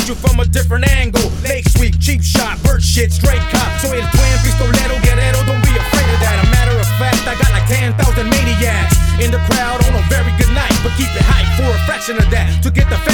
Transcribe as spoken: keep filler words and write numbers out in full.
you from a different angle. Lake sweep, cheap shot, bird shit, straight cop. Soy el buen pistolero, guerrero, don't be afraid of that. A matter of fact, I got like ten thousand maniacs in the crowd on a very good night, but keep it hype for a fraction of that. To get the